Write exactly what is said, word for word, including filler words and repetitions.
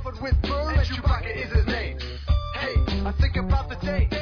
covered with fur, and Chewbacca is his name. Hey, I think about the day